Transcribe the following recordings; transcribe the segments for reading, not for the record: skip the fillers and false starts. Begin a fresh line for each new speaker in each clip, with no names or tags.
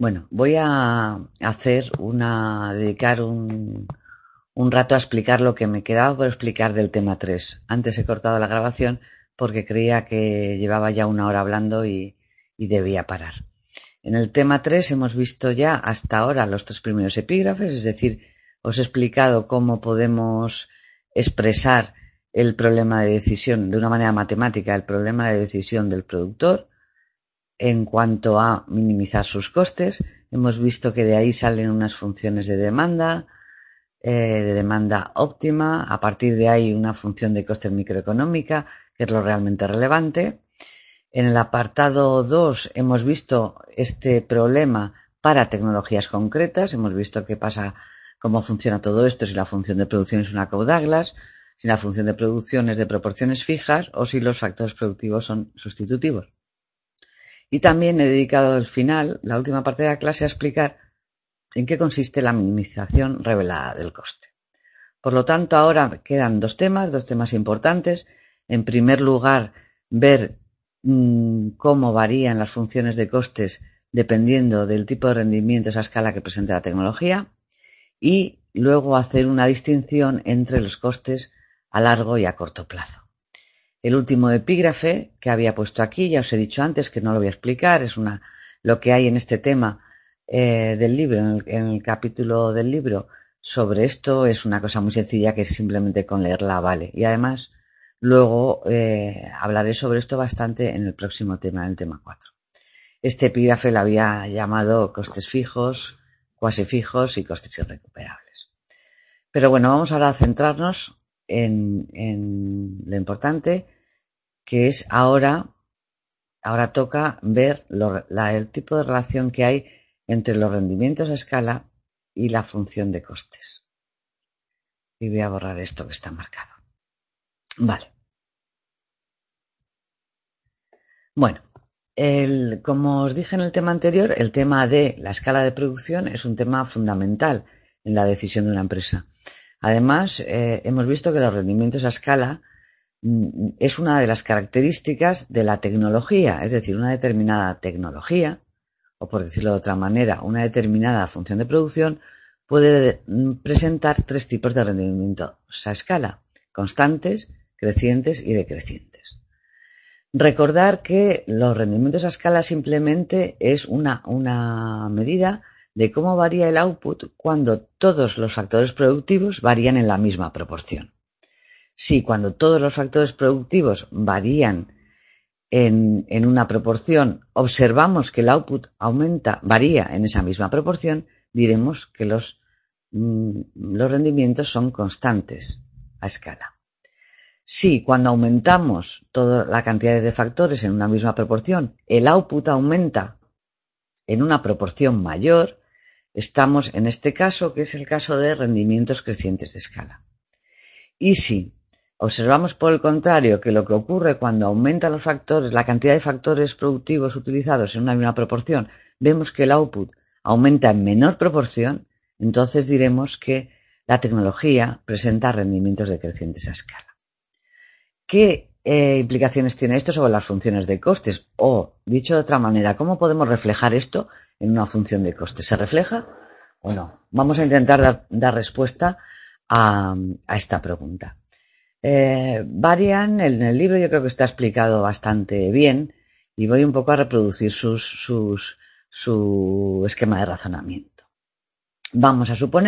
Bueno, voy a dedicar un rato a explicar lo que me quedaba por explicar del tema 3. Antes he cortado la grabación porque creía que llevaba ya una hora hablando y debía parar. En el tema 3 hemos visto ya hasta ahora los 3 primeros epígrafes, es decir, os he explicado cómo podemos expresar el problema de decisión de una manera matemática, el problema de decisión del productor en cuanto a minimizar sus costes. Hemos visto que de ahí salen unas funciones de demanda óptima. A partir de ahí una función de costes microeconómica, que es lo realmente relevante. En el apartado 2 hemos visto este problema para tecnologías concretas. Hemos visto qué pasa, cómo funciona todo esto, si la función de producción es una Coe-Douglas, si la función de producción es de proporciones fijas o si los factores productivos son sustitutivos. Y también he dedicado al final, la última parte de la clase, a explicar en qué consiste la minimización revelada del coste. Por lo tanto, ahora quedan dos temas importantes. En primer lugar, ver cómo varían las funciones de costes dependiendo del tipo de rendimientos a escala que presente la tecnología, y luego hacer una distinción entre los costes a largo y a corto plazo. El último epígrafe que había puesto aquí, ya os he dicho antes que no lo voy a explicar, es lo que hay en este tema del libro, en el capítulo del libro sobre esto. Es una cosa muy sencilla que simplemente con leerla vale. Y además luego hablaré sobre esto bastante en el próximo tema, en el tema 4. Este epígrafe lo había llamado costes fijos, cuasi fijos y costes irrecuperables. Pero bueno, vamos ahora a centrarnos en lo importante, que es ahora toca ver el tipo de relación que hay entre los rendimientos a escala y la función de costes. Y voy a borrar esto que está marcado. Vale. Bueno, como os dije en el tema anterior, el tema de la escala de producción es un tema fundamental en la decisión de una empresa. Además, hemos visto que los rendimientos a escala es una de las características de la tecnología, es decir, una determinada tecnología, o por decirlo de otra manera, una determinada función de producción puede presentar tres tipos de rendimientos a escala: constantes, crecientes y decrecientes. Recordar que los rendimientos a escala simplemente es una medida de cómo varía el output cuando todos los factores productivos varían en la misma proporción. Si cuando todos los factores productivos varían en una proporción observamos que el output varía en esa misma proporción, diremos que los rendimientos son constantes a escala. Si cuando aumentamos toda la cantidad de factores en una misma proporción, el output aumenta en una proporción mayor, estamos en este caso, que es el caso de rendimientos crecientes de escala. Y si observamos, por el contrario, que lo que ocurre cuando aumentan los factores, la cantidad de factores productivos utilizados en una misma proporción, vemos que el output aumenta en menor proporción, entonces diremos que la tecnología presenta rendimientos decrecientes a escala. ¿Qué implicaciones tiene esto sobre las funciones de costes? O, dicho de otra manera, ¿cómo podemos reflejar esto en una función de costes? ¿Se refleja o no? Vamos a intentar dar respuesta a esta pregunta. Varian, en el libro yo creo que está explicado bastante bien y voy un poco a reproducir su esquema de razonamiento. Vamos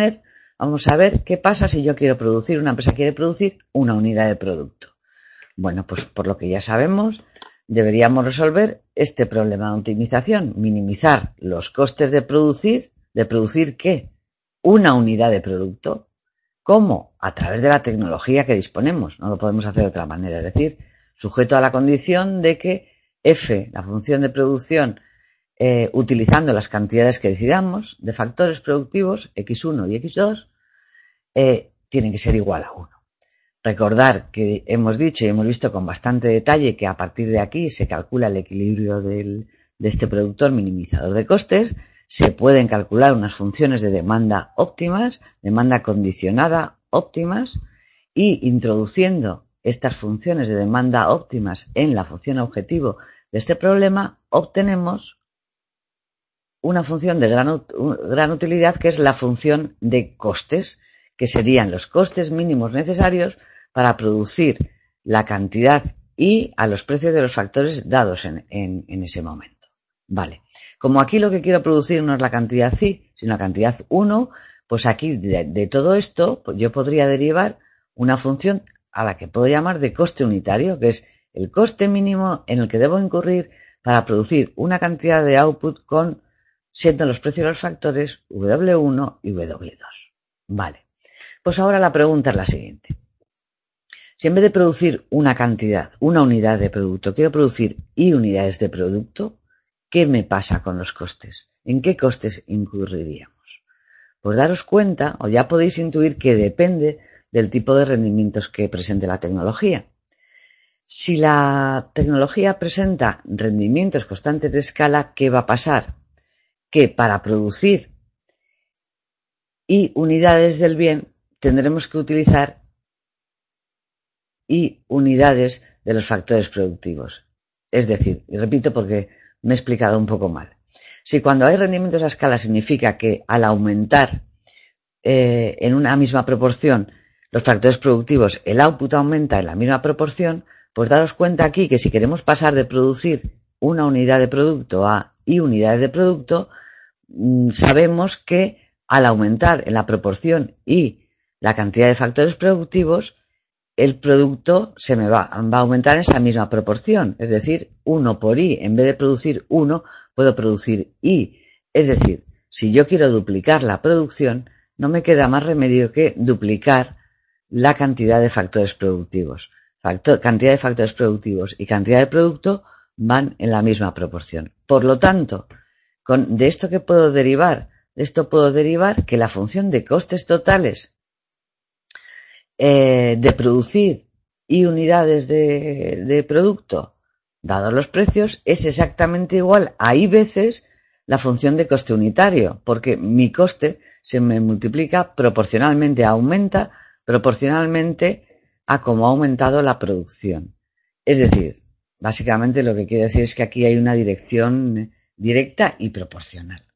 a ver qué pasa si una empresa quiere producir una unidad de producto. Bueno, pues por lo que ya sabemos, deberíamos resolver este problema de optimización, minimizar los costes de producir ¿qué? Una unidad de producto. ¿Cómo? A través de la tecnología que disponemos. No lo podemos hacer de otra manera. Es decir, sujeto a la condición de que F, la función de producción, utilizando las cantidades que decidamos de factores productivos, X1 y X2, tienen que ser igual a 1. Recordar que hemos dicho y hemos visto con bastante detalle que a partir de aquí se calcula el equilibrio de este productor minimizador de costes. Se pueden calcular unas funciones de demanda óptimas, demanda condicionada óptimas, y introduciendo estas funciones de demanda óptimas en la función objetivo de este problema, obtenemos una función de gran utilidad, que es la función de costes, que serían los costes mínimos necesarios para producir la cantidad y a los precios de los factores dados en ese momento. Vale. Como aquí lo que quiero producir no es la cantidad I, sino la cantidad 1, pues aquí de todo esto pues yo podría derivar una función a la que puedo llamar de coste unitario, que es el coste mínimo en el que debo incurrir para producir una cantidad de output siendo los precios de los factores W1 y W2. Vale. Pues ahora la pregunta es la siguiente. Si en vez de producir una unidad de producto, quiero producir I unidades de producto, ¿qué me pasa con los costes? ¿En qué costes incurriríamos? Pues daros cuenta, o ya podéis intuir, que depende del tipo de rendimientos que presente la tecnología. Si la tecnología presenta rendimientos constantes de escala, ¿qué va a pasar? Que para producir I unidades del bien tendremos que utilizar I unidades de los factores productivos. Es decir, y repito porque me he explicado un poco mal. Si cuando hay rendimientos a escala significa que al aumentar en una misma proporción los factores productivos, el output aumenta en la misma proporción, pues daros cuenta aquí que si queremos pasar de producir una unidad de producto a I unidades de producto, sabemos que al aumentar en la proporción y la cantidad de factores productivos, el producto se me va a aumentar en esa misma proporción. Es decir, 1 por I, en vez de producir 1, puedo producir I. Es decir, si yo quiero duplicar la producción, no me queda más remedio que duplicar la cantidad de factores productivos. Cantidad de factores productivos y cantidad de producto van en la misma proporción. Por lo tanto, de esto que puedo derivar, de esto puedo derivar que la función de costes totales de producir I unidades de producto, dados los precios, es exactamente igual a I veces la función de coste unitario, porque mi coste se me multiplica proporcionalmente, aumenta proporcionalmente a cómo ha aumentado la producción. Es decir, básicamente lo que quiere decir es que aquí hay una dirección directa y proporcional.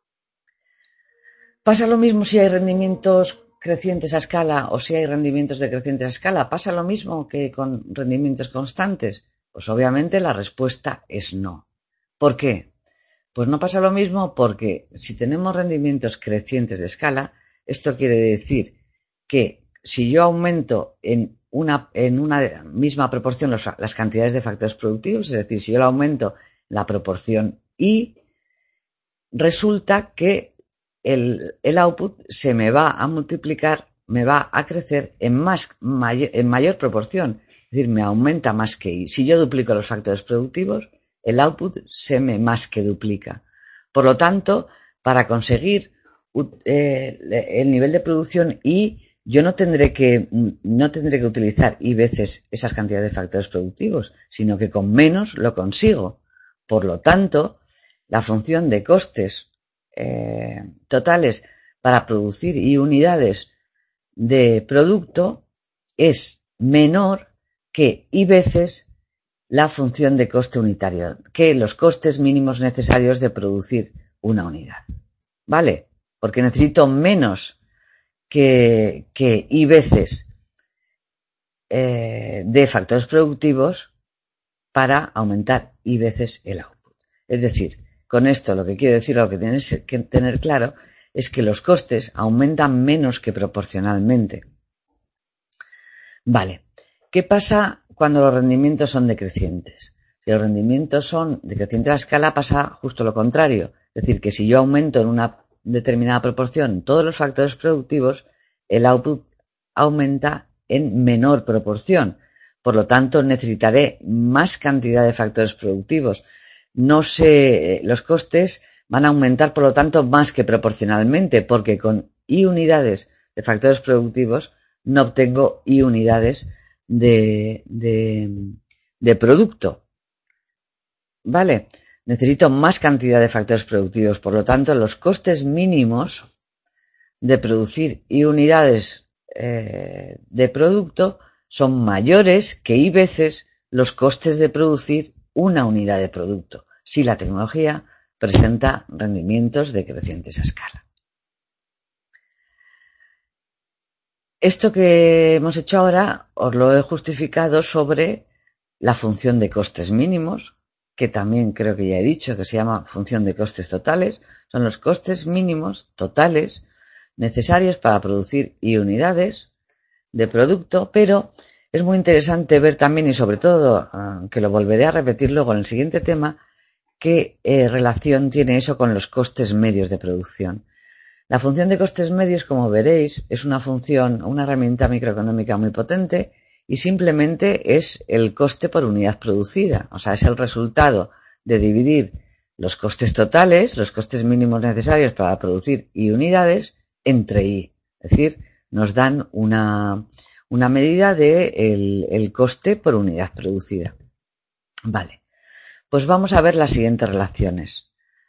Pasa lo mismo si hay rendimientos crecientes a escala o si hay rendimientos decrecientes a escala. ¿Pasa lo mismo que con rendimientos constantes? Pues obviamente la respuesta es no. ¿Por qué? Pues no pasa lo mismo porque si tenemos rendimientos crecientes de escala, esto quiere decir que si yo aumento en una misma proporción las cantidades de factores productivos, es decir, si yo lo aumento en la proporción I, resulta que el output se me va a multiplicar, me va a crecer en mayor proporción, es decir, me aumenta más que I. Si yo duplico los factores productivos, el output se me más que duplica. Por lo tanto, para conseguir el nivel de producción I, yo no tendré que utilizar I veces esas cantidades de factores productivos, sino que con menos lo consigo. Por lo tanto, la función de costes totales para producir I unidades de producto es menor que I veces la función de coste unitario, que los costes mínimos necesarios de producir una unidad. ¿Vale? Porque necesito menos que I veces de factores productivos para aumentar I veces el output. Es decir, con esto lo que quiero decir, lo que tienes que tener claro, es que los costes aumentan menos que proporcionalmente. Vale. ¿Qué pasa cuando los rendimientos son decrecientes? Si los rendimientos son decrecientes a escala, pasa justo lo contrario. Es decir, que si yo aumento en una determinada proporción todos los factores productivos, el output aumenta en menor proporción. Por lo tanto, necesitaré más cantidad de factores productivos. Los costes van a aumentar, por lo tanto, más que proporcionalmente, porque con I unidades de factores productivos no obtengo I unidades de producto. ¿Vale? Necesito más cantidad de factores productivos, por lo tanto, los costes mínimos de producir I unidades de producto son mayores que I veces los costes de producir una unidad de producto, si la tecnología presenta rendimientos decrecientes a escala. Esto que hemos hecho ahora os lo he justificado sobre la función de costes mínimos, que también creo que ya he dicho que se llama función de costes totales. Son los costes mínimos totales necesarios para producir unidades de producto, pero es muy interesante ver también, y sobre todo, que lo volveré a repetir luego en el siguiente tema, qué relación tiene eso con los costes medios de producción. La función de costes medios, como veréis, es una herramienta microeconómica muy potente y simplemente es el coste por unidad producida. O sea, es el resultado de dividir los costes totales, los costes mínimos necesarios para producir unidades, entre I. Es decir, nos dan una medida del coste por unidad producida. Vale, pues vamos a ver las siguientes relaciones.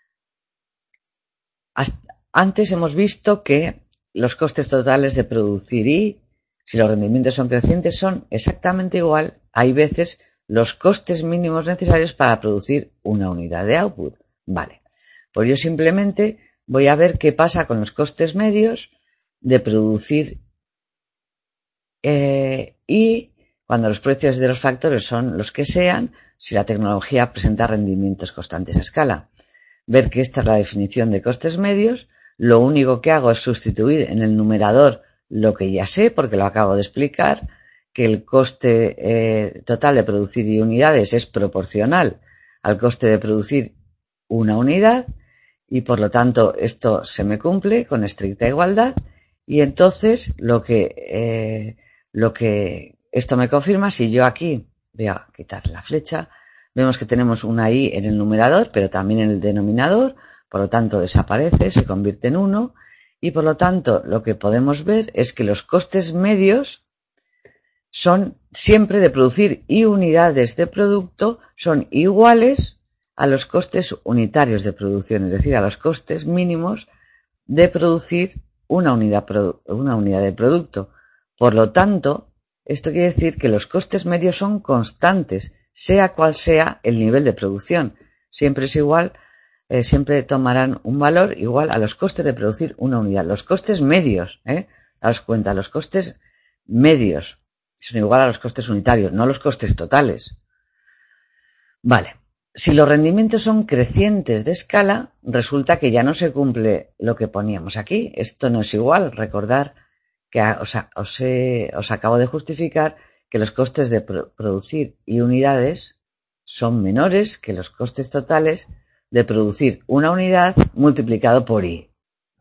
Antes hemos visto que los costes totales de producir Y, si los rendimientos son crecientes, son exactamente igual, hay veces, los costes mínimos necesarios para producir una unidad de output. Vale, pues yo simplemente voy a ver qué pasa con los costes medios de producir y cuando los precios de los factores son los que sean, si la tecnología presenta rendimientos constantes a escala. Ver que esta es la definición de costes medios. Lo único que hago es sustituir en el numerador lo que ya sé, porque lo acabo de explicar, que el coste total de producir unidades es proporcional al coste de producir una unidad y por lo tanto esto se me cumple con estricta igualdad y entonces lo que esto me confirma, si yo aquí voy a quitar la flecha, vemos que tenemos una I en el numerador, pero también en el denominador, por lo tanto desaparece, se convierte en 1, y por lo tanto lo que podemos ver es que los costes medios son siempre de producir Y unidades de producto, son iguales a los costes unitarios de producción, es decir, a los costes mínimos de producir una unidad de producto. Por lo tanto, esto quiere decir que los costes medios son constantes, sea cual sea el nivel de producción. Siempre es igual, siempre tomarán un valor igual a los costes de producir una unidad. Los costes medios, daos cuenta, los costes medios son igual a los costes unitarios, no los costes totales. Vale. Si los rendimientos son crecientes de escala, resulta que ya no se cumple lo que poníamos aquí. Esto no es igual. Recordar que os acabo de justificar que los costes de producir unidades son menores que los costes totales de producir una unidad multiplicado por I.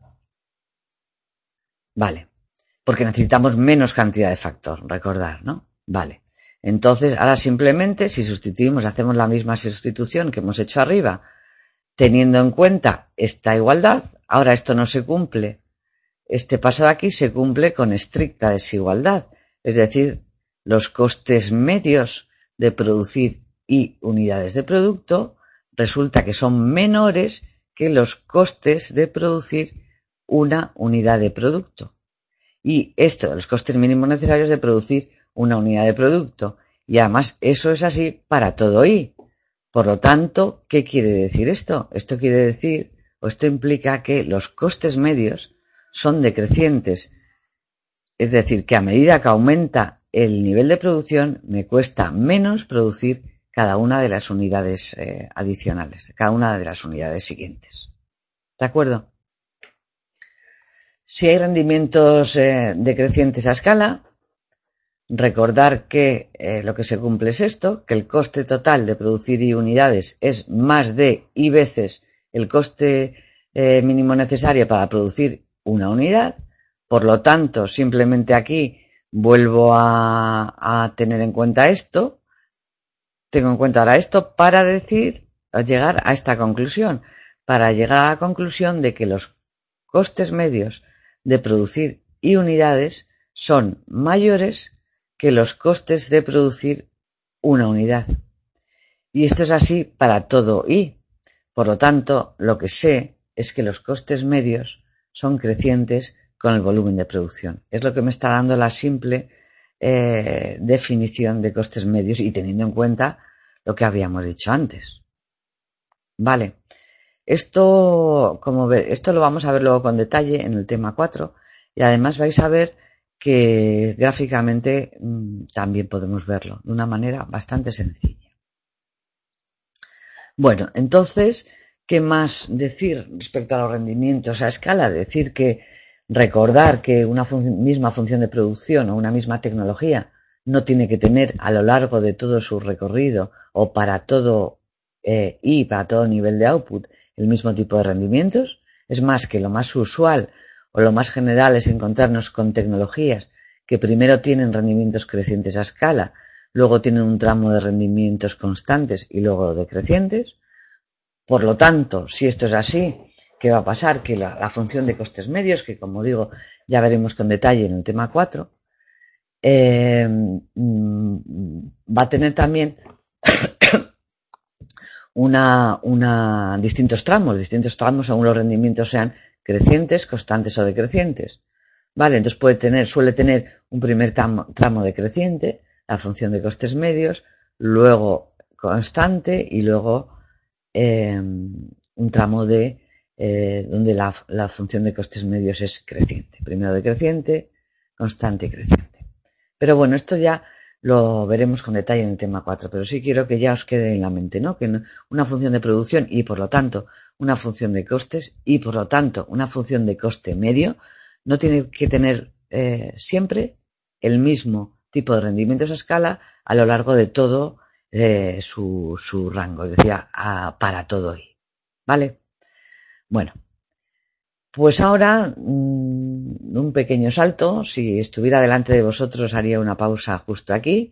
Vale. Porque necesitamos menos cantidad de factor, recordar, ¿no? Vale. Entonces, ahora simplemente, si sustituimos, hacemos la misma sustitución que hemos hecho arriba, teniendo en cuenta esta igualdad, ahora esto no se cumple. Este paso de aquí se cumple con estricta desigualdad, es decir, los costes medios de producir Y unidades de producto resulta que son menores que los costes de producir una unidad de producto. Y esto, los costes mínimos necesarios de producir una unidad de producto. Y además eso es así para todo I. Por lo tanto, ¿qué quiere decir esto? Esto quiere decir, o esto implica que los costes medios son decrecientes. Es decir, que a medida que aumenta el nivel de producción, me cuesta menos producir cada una de las unidades adicionales, cada una de las unidades siguientes. ¿De acuerdo? Si hay rendimientos decrecientes a escala, recordar que lo que se cumple es esto, que el coste total de producir Y unidades es más de Y veces el coste mínimo necesario para producir una unidad. Por lo tanto, simplemente aquí vuelvo a tener en cuenta esto, tengo en cuenta ahora esto para llegar a esta conclusión, para llegar a la conclusión de que los costes medios de producir Y unidades son mayores que los costes de producir una unidad. Y esto es así para todo Y. Por lo tanto, lo que sé es que los costes medios son crecientes con el volumen de producción. Es lo que me está dando la simple definición de costes medios y teniendo en cuenta lo que habíamos dicho antes. Vale. Esto, esto lo vamos a ver luego con detalle en el tema 4 y además vais a ver que gráficamente también podemos verlo de una manera bastante sencilla. Bueno, entonces, ¿qué más decir respecto a los rendimientos a escala? Decir que recordar que una misma función de producción o una misma tecnología no tiene que tener a lo largo de todo su recorrido o para todo y para todo nivel de output el mismo tipo de rendimientos. Es más, que lo más usual o lo más general es encontrarnos con tecnologías que primero tienen rendimientos crecientes a escala, luego tienen un tramo de rendimientos constantes y luego decrecientes. Por lo tanto, si esto es así, ¿qué va a pasar? Que la función de costes medios, que como digo ya veremos con detalle en el tema 4, va a tener también distintos tramos según los rendimientos sean crecientes, constantes o decrecientes. Vale, entonces suele tener un primer tramo decreciente, la función de costes medios, luego constante y luego un tramo donde la función de costes medios es creciente. Primero decreciente, constante y creciente. Pero bueno, esto ya lo veremos con detalle en el tema 4, pero sí quiero que ya os quede en la mente, ¿no? Que una función de producción y por lo tanto una función de costes y por lo tanto una función de coste medio no tiene que tener siempre el mismo tipo de rendimientos a escala a lo largo de todo su rango, es decir, para todo y, ¿vale? Bueno, pues ahora un pequeño salto. Si estuviera delante de vosotros haría una pausa justo aquí,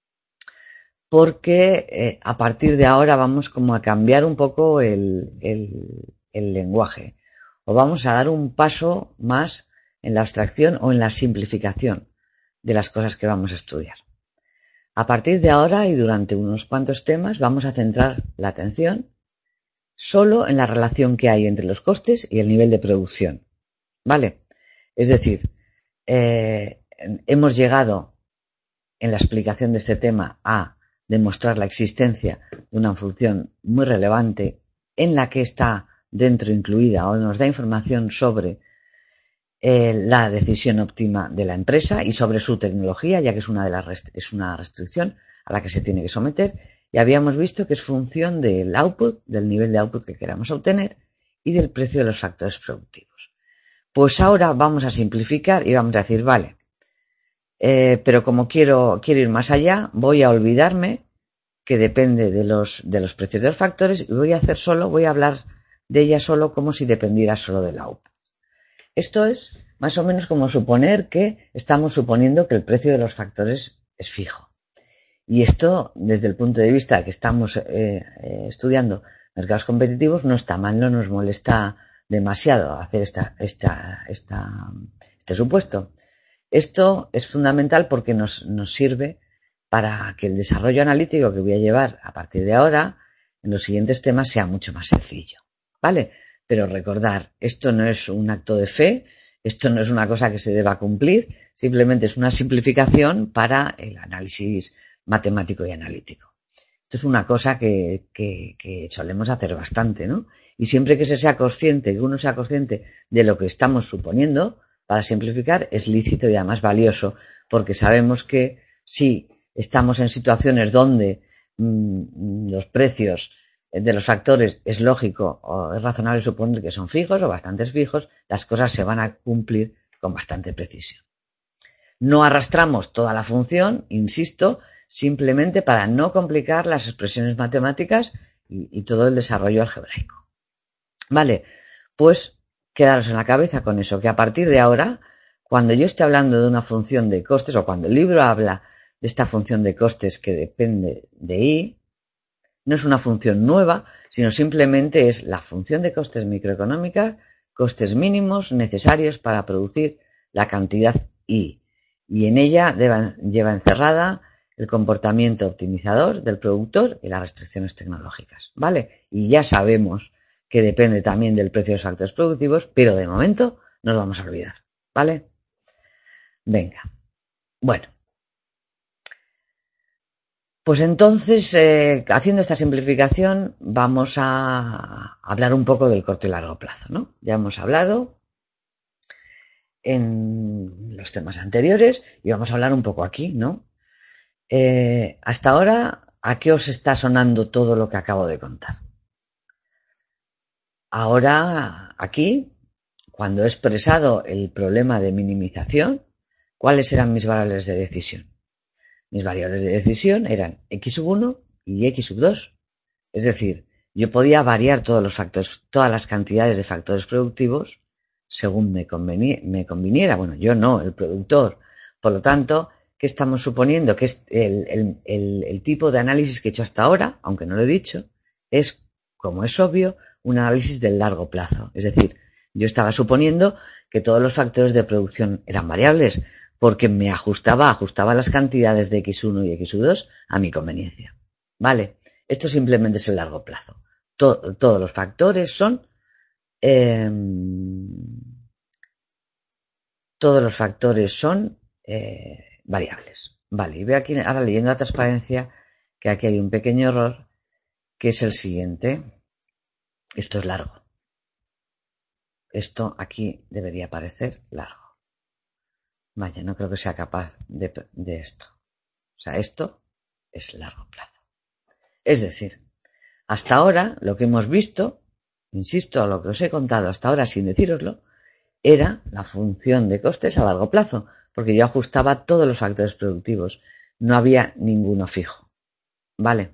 porque a partir de ahora vamos como a cambiar un poco el lenguaje, o vamos a dar un paso más en la abstracción o en la simplificación de las cosas que vamos a estudiar. A partir de ahora y durante unos cuantos temas vamos a centrar la atención solo en la relación que hay entre los costes y el nivel de producción. ¿Vale? Es decir, hemos llegado en la explicación de este tema a demostrar la existencia de una función muy relevante en la que está dentro incluida o nos da información sobre la decisión óptima de la empresa y sobre su tecnología, ya que es una restricción a la que se tiene que someter, y habíamos visto que es función del output, del nivel de output que queramos obtener y del precio de los factores productivos. Pues ahora vamos a simplificar y vamos a decir, vale, pero como quiero ir más allá, voy a olvidarme que depende de los precios de los factores y voy a hablar de ella solo como si dependiera solo del output. Esto es más o menos como suponer que estamos suponiendo que el precio de los factores es fijo. Y esto, desde el punto de vista de que estamos estudiando mercados competitivos, no está mal, no nos molesta demasiado hacer este supuesto. Esto es fundamental porque nos sirve para que el desarrollo analítico que voy a llevar a partir de ahora en los siguientes temas sea mucho más sencillo, ¿vale? Pero recordar, esto no es un acto de fe, esto no es una cosa que se deba cumplir, simplemente es una simplificación para el análisis matemático y analítico. Esto es una cosa que solemos hacer bastante, ¿no? Y siempre que uno sea consciente de lo que estamos suponiendo, para simplificar, es lícito y además valioso, porque sabemos que si estamos en situaciones donde los precios de los factores es lógico o es razonable suponer que son fijos o bastantes fijos, las cosas se van a cumplir con bastante precisión. No arrastramos toda la función, insisto, simplemente para no complicar las expresiones matemáticas y todo el desarrollo algebraico. Vale, pues quedaros en la cabeza con eso, que a partir de ahora, cuando yo esté hablando de una función de costes o cuando el libro habla de esta función de costes que depende de y, no es una función nueva, sino simplemente es la función de costes microeconómica, costes mínimos necesarios para producir la cantidad y en ella lleva encerrada el comportamiento optimizador del productor y las restricciones tecnológicas, ¿vale? Y ya sabemos que depende también del precio de los factores productivos, pero de momento no lo vamos a olvidar, ¿vale? Venga, bueno. Pues entonces, haciendo esta simplificación, vamos a hablar un poco del corto y largo plazo, ¿no? Ya hemos hablado en los temas anteriores y vamos a hablar un poco aquí, ¿no? Hasta ahora, ¿a qué os está sonando todo lo que acabo de contar? Ahora, aquí, cuando he expresado el problema de minimización, ¿cuáles eran mis variables de decisión? Mis variables de decisión eran x1 y x2. Es decir, yo podía variar todos los factores, todas las cantidades de factores productivos según me conviniera. Bueno, yo no, el productor. Por lo tanto, ¿qué estamos suponiendo? Que es el tipo de análisis que he hecho hasta ahora, aunque no lo he dicho, es, como es obvio, un análisis del largo plazo. Es decir, yo estaba suponiendo que todos los factores de producción eran variables, porque me ajustaba las cantidades de x1 y x2 a mi conveniencia. ¿Vale? Esto simplemente es el largo plazo. Todos los factores son variables. Vale, y veo aquí ahora leyendo la transparencia que aquí hay un pequeño error, que es el siguiente. Esto es largo. Esto aquí debería parecer largo. Vaya, no creo que sea capaz de esto. O sea, esto es largo plazo. Es decir, hasta ahora lo que hemos visto, insisto, a lo que os he contado hasta ahora sin decíroslo, era la función de costes a largo plazo, porque yo ajustaba todos los factores productivos. No había ninguno fijo. ¿Vale?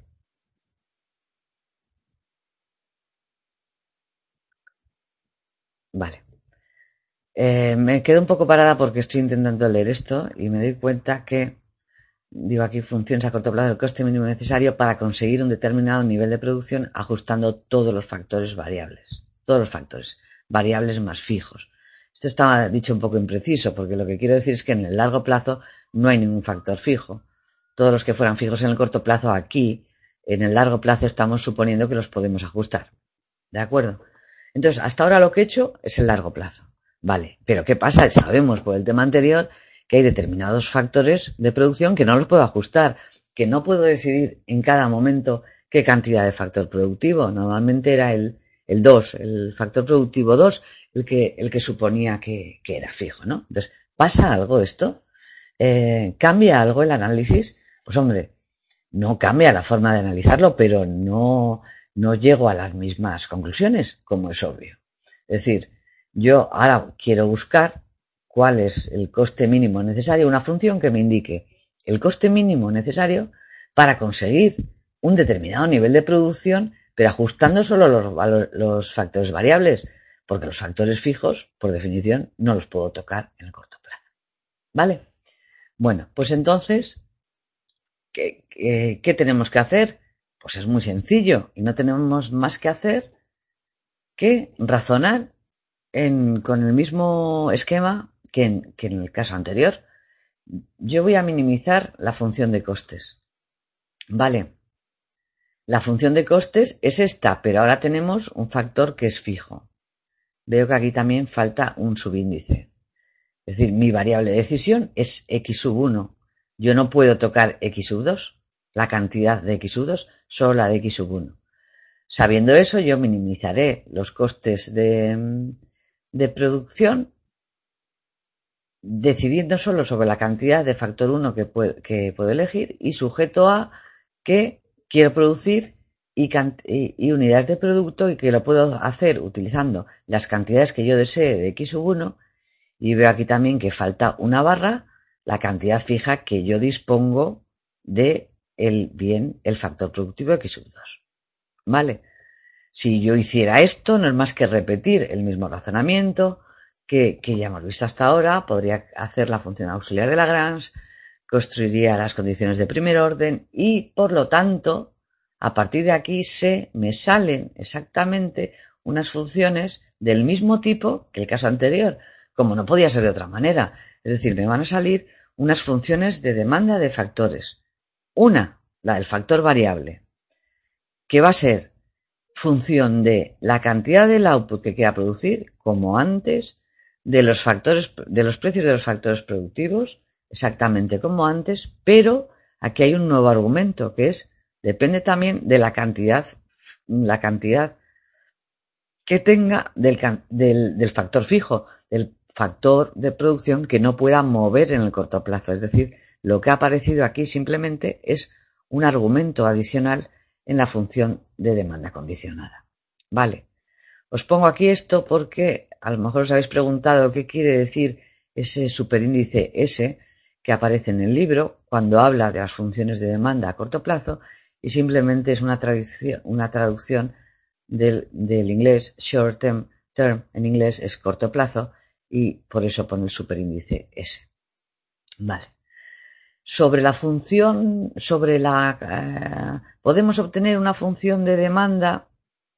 Vale. Me quedo un poco parada porque estoy intentando leer esto y me doy cuenta que, digo aquí, funciones a corto plazo del coste mínimo necesario para conseguir un determinado nivel de producción ajustando todos los factores variables. Todos los factores variables más fijos. Esto está dicho un poco impreciso porque lo que quiero decir es que en el largo plazo no hay ningún factor fijo. Todos los que fueran fijos en el corto plazo aquí, en el largo plazo estamos suponiendo que los podemos ajustar. ¿De acuerdo? Entonces, hasta ahora lo que he hecho es el largo plazo. Vale, pero ¿qué pasa? Sabemos por el tema anterior que hay determinados factores de producción que no los puedo ajustar, que no puedo decidir en cada momento qué cantidad de factor productivo. Normalmente era el 2, el factor productivo 2, el que suponía que era fijo, ¿no? Entonces, ¿pasa algo esto? ¿Cambia algo el análisis? Pues hombre, no cambia la forma de analizarlo, pero no llego a las mismas conclusiones, como es obvio. Es decir, yo ahora quiero buscar cuál es el coste mínimo necesario, una función que me indique el coste mínimo necesario para conseguir un determinado nivel de producción, pero ajustando solo los factores variables, porque los factores fijos, por definición, no los puedo tocar en el corto plazo. ¿Vale? Bueno, pues entonces, ¿qué tenemos que hacer? Pues es muy sencillo y no tenemos más que hacer que razonar con el mismo esquema que en el caso anterior. Yo voy a minimizar la función de costes. Vale. La función de costes es esta, pero ahora tenemos un factor que es fijo. Veo que aquí también falta un subíndice. Es decir, mi variable de decisión es x1. Yo no puedo tocar x2, la cantidad de x2, solo la de x1. Sabiendo eso, yo minimizaré los costes de producción decidiendo solo sobre la cantidad de factor 1 que puedo elegir y sujeto a que quiero producir y unidades de producto y que lo puedo hacer utilizando las cantidades que yo desee de x1 y veo aquí también que falta una barra, la cantidad fija que yo dispongo de el factor productivo x2. ¿Vale? Si yo hiciera esto, no es más que repetir el mismo razonamiento que ya hemos visto hasta ahora. Podría hacer la función auxiliar de Lagrange, construiría las condiciones de primer orden y, por lo tanto, a partir de aquí me salen exactamente unas funciones del mismo tipo que el caso anterior, como no podía ser de otra manera. Es decir, me van a salir unas funciones de demanda de factores. Una, la del factor variable, que va a ser función de la cantidad del output que quiera producir, como antes, de los precios de los factores productivos, exactamente como antes, pero aquí hay un nuevo argumento que es, depende también de la cantidad que tenga del factor fijo, del factor de producción que no pueda mover en el corto plazo. Es decir, lo que ha aparecido aquí simplemente es un argumento adicional en la función de demanda condicionada. Vale, os pongo aquí esto porque a lo mejor os habéis preguntado qué quiere decir ese superíndice S que aparece en el libro cuando habla de las funciones de demanda a corto plazo, y simplemente es una traducción del inglés short term en inglés es corto plazo, y por eso pone el superíndice S. Vale. Sobre la función, ¿podemos obtener una función de demanda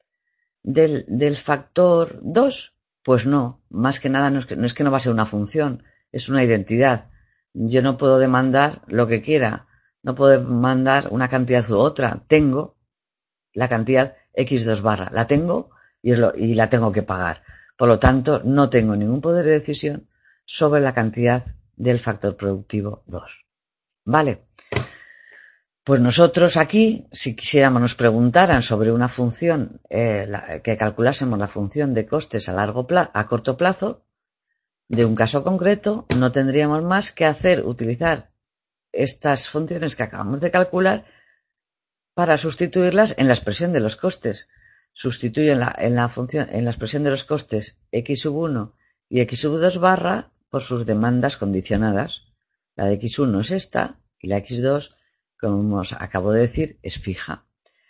del factor 2? Pues no, más que nada no es que no va a ser una función, es una identidad. Yo no puedo demandar lo que quiera, no puedo demandar una cantidad u otra. Tengo la cantidad x2 barra, la tengo y la tengo que pagar. Por lo tanto, no tengo ningún poder de decisión sobre la cantidad del factor productivo 2. ¿Vale? Pues nosotros aquí, si quisiéramos nos preguntaran sobre una función, que calculásemos la función de costes a corto plazo, de un caso concreto, no tendríamos más que utilizar estas funciones que acabamos de para sustituirlas en la expresión de los costes. Sustituyen en la expresión de los costes x1 y x2 barra por sus demandas condicionadas. La de x1 es esta y la x2, como os acabo de decir, es fija.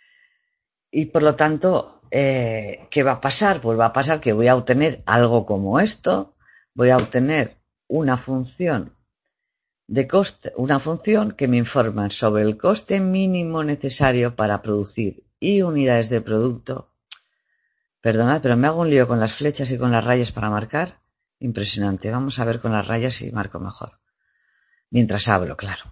Y por lo tanto, ¿qué va a pasar? Pues va a pasar que voy a obtener algo como esto. Voy a obtener una función de coste, una función que me informa sobre el coste mínimo necesario para producir y unidades de producto. Perdonad, pero me hago un lío con las flechas y con las rayas para marcar. Impresionante. Vamos a ver con las rayas si marco mejor. Mientras hablo, claro.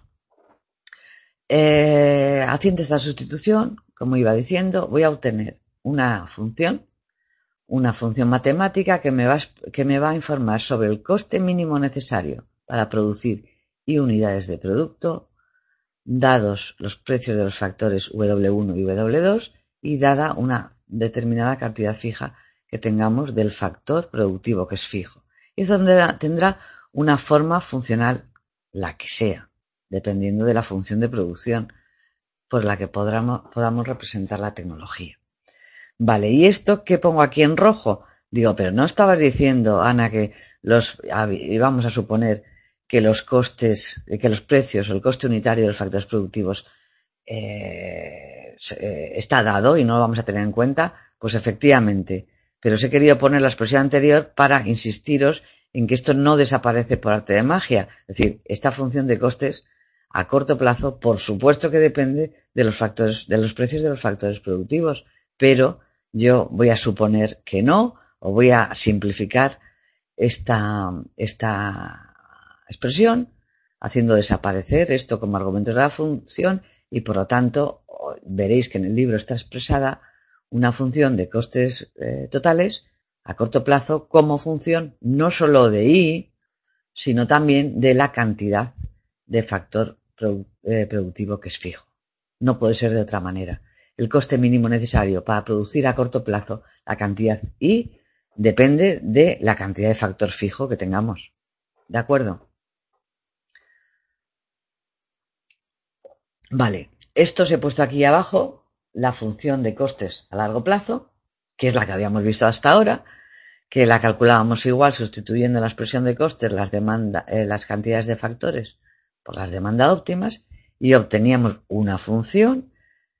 Haciendo esta sustitución, como iba diciendo, voy a obtener una función matemática que me va a informar sobre el coste mínimo necesario para producir y unidades de producto, dados los precios de los factores W1 y W2 y dada una determinada cantidad fija que tengamos del factor productivo, que es fijo. Y es donde tendrá una forma funcional, la que sea, dependiendo de la función de producción por la que podamos representar la tecnología. Vale, ¿y esto qué pongo aquí en rojo? Digo, pero no estabas diciendo, Ana, que vamos a suponer que los costes, que los precios o el coste unitario de los factores productivos está dado y no lo vamos a tener en cuenta. Pues efectivamente, pero os he querido poner la expresión anterior para insistiros en que esto no desaparece por arte de magia. Es decir, esta función de costes a corto plazo, por supuesto que depende de los precios de los factores productivos, pero yo voy a suponer que no, o voy a simplificar esta expresión, haciendo desaparecer esto como argumentos de la función, y por lo tanto veréis que en el libro está expresada una función de costes totales a corto plazo como función no solo de I, sino también de la cantidad de factor productivo que es fijo. No puede ser de otra manera. El coste mínimo necesario para producir a corto plazo la cantidad I depende de la cantidad de factor fijo que tengamos. ¿De acuerdo? Vale, esto os he puesto aquí abajo, la función de costes a largo plazo, que es la que habíamos visto hasta ahora, que la calculábamos igual sustituyendo en la expresión de costes las cantidades de factores por las demandas óptimas, y obteníamos una función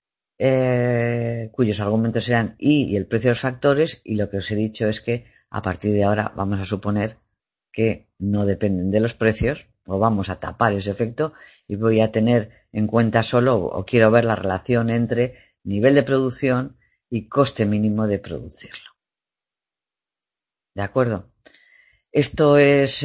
cuyos argumentos eran I y el precio de los factores, y lo que os he dicho es que a partir de ahora vamos a suponer que no dependen de los precios, o vamos a tapar ese efecto, y voy a tener en cuenta solo, o quiero ver la relación entre nivel de producción y coste mínimo de producirlo. ¿De acuerdo? Esto es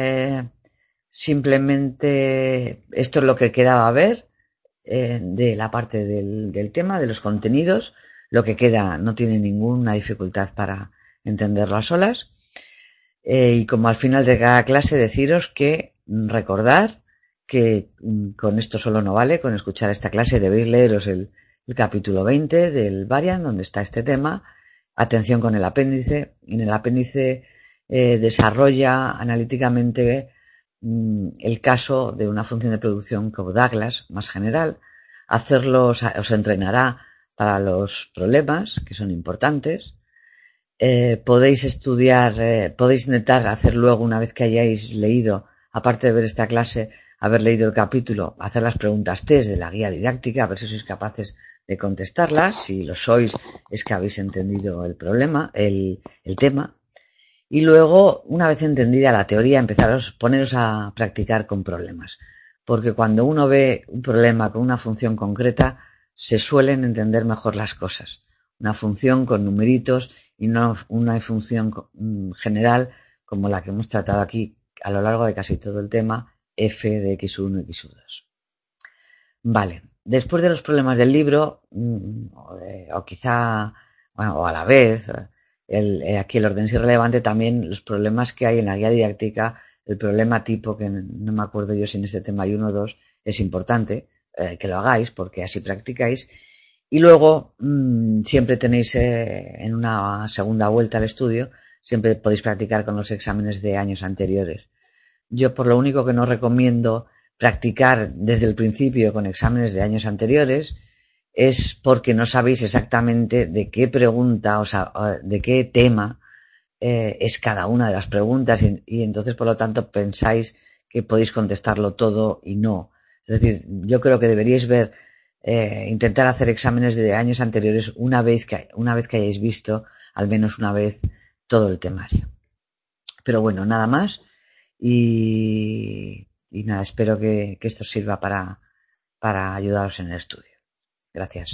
simplemente, esto es lo que quedaba a ver de la parte del tema, de los contenidos. Lo que queda no tiene ninguna dificultad para entenderlo a solas. Y como al final de cada clase deciros que recordar que con esto solo no vale, con escuchar esta clase debéis leeros el capítulo 20 del Variant, donde está este tema. Atención con el apéndice. En el apéndice desarrolla analíticamente el caso de una función de producción como Douglas, más general. Hacerlo os entrenará para los problemas, que son importantes. Podéis estudiar, podéis intentar hacer luego, una vez que hayáis leído, aparte de ver esta clase, haber leído el capítulo, hacer las preguntas test de la guía didáctica, a ver si sois capaces de contestarlas. Si lo sois, es que habéis entendido el problema, el tema. Y luego, una vez entendida la teoría, poneros a practicar con problemas. Porque cuando uno ve un problema con una función concreta, se suelen entender mejor las cosas. Una función con numeritos y no una función general como la que hemos tratado aquí a lo largo de casi todo el tema, f de x1 y x2. Vale, después de los problemas del libro, o quizá, bueno, o a la vez, aquí el orden es irrelevante, también los problemas que hay en la guía didáctica, el problema tipo, que no me acuerdo yo si en este tema hay uno o dos, es importante que lo hagáis porque así practicáis. Y luego, siempre tenéis en una segunda vuelta al estudio, siempre podéis practicar con los exámenes de años anteriores. Yo por lo único que no recomiendo practicar desde el principio con exámenes de años anteriores es porque no sabéis exactamente de qué pregunta, o sea, de qué tema es cada una de las preguntas y entonces por lo tanto pensáis que podéis contestarlo todo y no. Es decir, yo creo que deberíais ver, intentar hacer exámenes de años anteriores una vez que hayáis visto al menos una vez todo el temario. Pero bueno, nada más. Y nada, espero que esto sirva para ayudaros en el estudio. Gracias.